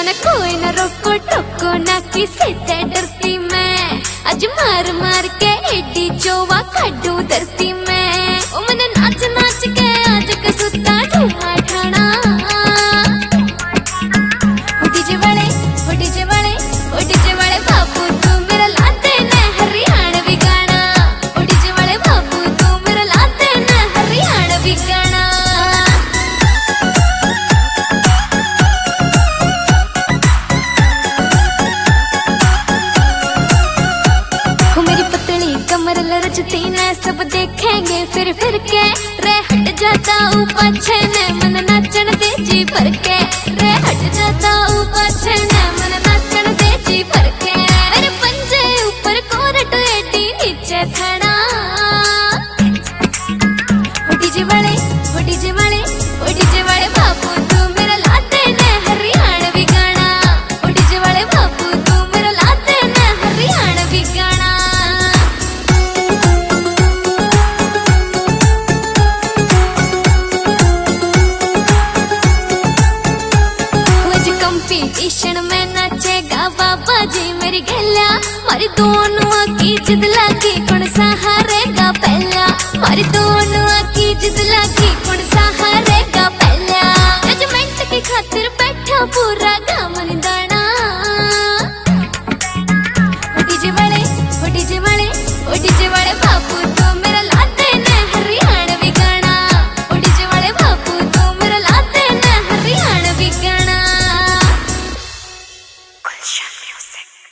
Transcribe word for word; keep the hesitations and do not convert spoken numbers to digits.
मन कोई न रोको टोको ना किसी से डरती मैं। आज मार मार के एडी चोवा काटू धरती मैं। ओ मन नाच नाच के आज कसुता ढूंढा ठाणा। ओ डीजे वाले ओ डीजे वाले ओ डीजे वाले बाबू तू मेरा लाते ने हरियाणवी गाना। ओ डीजे वाले बाबू तू मेरा लाते ने हरियाणवी गाना। लरजती ने सब देखेंगे फिर फिर के रे हट जाता हूँ पाछे ने मन नाचन दे जी भर के। रे हट जाता हूँ पाछे ने मन नाचन दे जी भर के। मेरे पंजे ऊपर कोरट एडी नीचे थड़ा। ओ डीजे वाले ओ डीजे वाले ओ डीजे वाले बाबू तू मेरा लाते ने हरियाणवी गाना। ओ डीजे वाले बाबू तू मेरा लाते ने हरियाणवी गाना। कंपटीशन में नाचेगा बाबा जी मेरी गैल्या। मारी दोनों की जिद लगी कौन सा हारेगा पहला। मारी दोनों